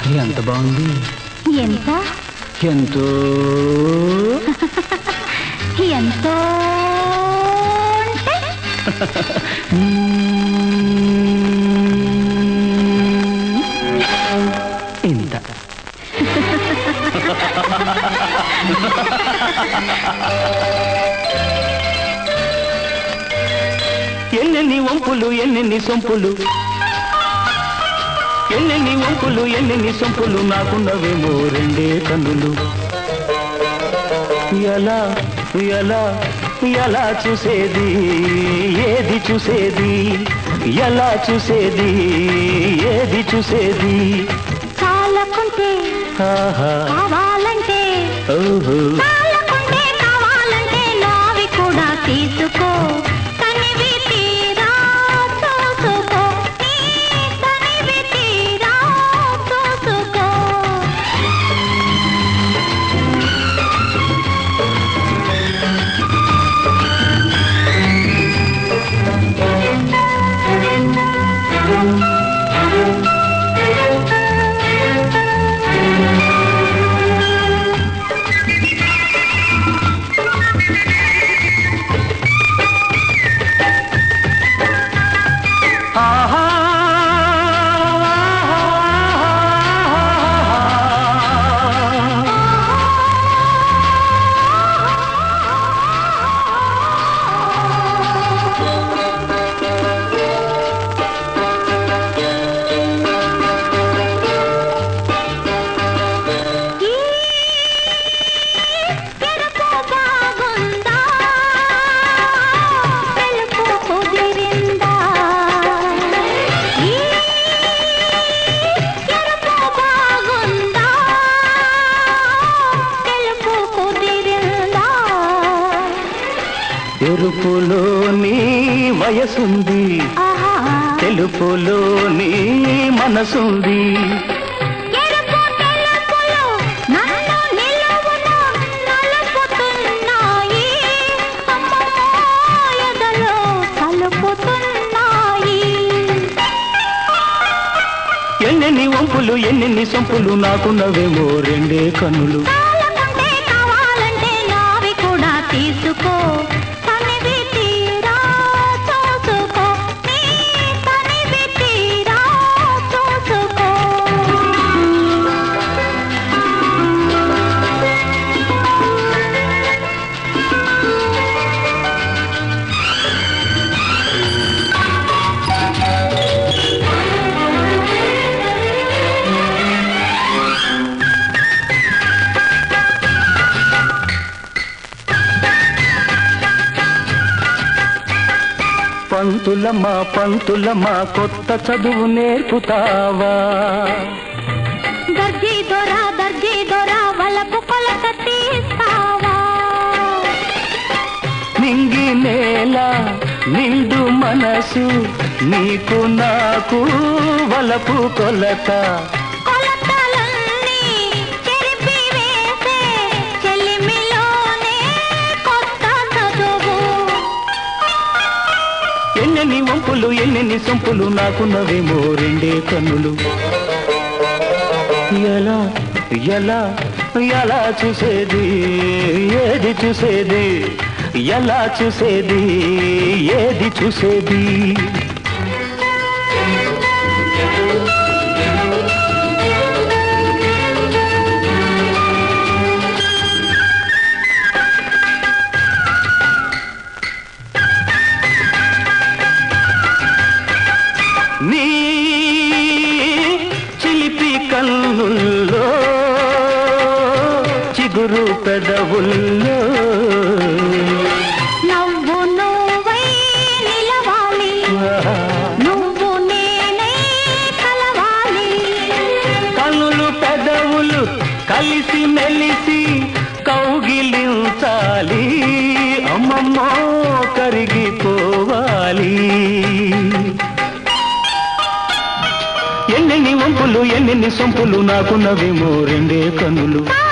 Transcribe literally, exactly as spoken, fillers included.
ఎంత బాగుంది. ఎంత ఎంతో ఎంతో ఇంత. ఎన్నెన్ని వంపులు ఎన్నెన్ని సొంపులు, ఎన్నెన్ని వంపులు ఎన్నెన్ని సొంపులు, నాకున్నవేమో రెండే కన్నులు. ఎలా ఎలా ఎలా చూసేది, ఏది చూసేది, ఎలా చూసేది, ఏది చూసేది. చాలకుంటే కావాలంటే, ఓహో చాలకుంటే కావాలంటే నావి కూడా తీసుకో. తనివి తీరా చూసుకో, నీ తనివి తీరా చూసుకో. ఎరుపులోని వయసుంది, తెలుపులోని మనసుంది. ఎన్నెన్ని వంపులు ఎన్నెన్ని సొంపులు, నాకున్నవేమో రెండే కన్నులు. కావాలంటే నావి కూడా తీసుకో. తనివి తీరా చూసుకో, నీ తనివి తీరా చూసుకో. పంతులమ్మా పంతులమ్మా కొత్త చదువు నేర్పుతావా? దర్జీ దొరా దర్జీ దొరా వలపు కొలత తీస్తావా? నింగి నేల నిండు మనసు, నీకు నాకు వలపు కొలత. కొలతలన్నీ చెరిపి వేసే చెలిమిలోనే కొత్త చదువు. ఎన్నెన్ని వంపులు ఎన్నెన్ని సొంపులు, నాకున్నవేమో రెండే కన్నులు. ఎలా ఎలా ఎలా చూసేది, ఏది చూసేది, ఎలా చూసేది, ఏది చూసేది. నీ చిలిపి కన్నుల్లో, చిగురు పెదవుల్లో, నవ్వు నువ్వై నిలవాలి, నువ్వు నేనై కలవాలి. కన్నులు పెదవులు కలిసి మెలిసి కౌగిలించాలి, అమ్మమ్మో కరిగిపోవాలి. ఎన్నెన్ని వంపులు ఎన్నెన్ని సొంపులు, నాకున్నవేమో రెండే కన్నులు.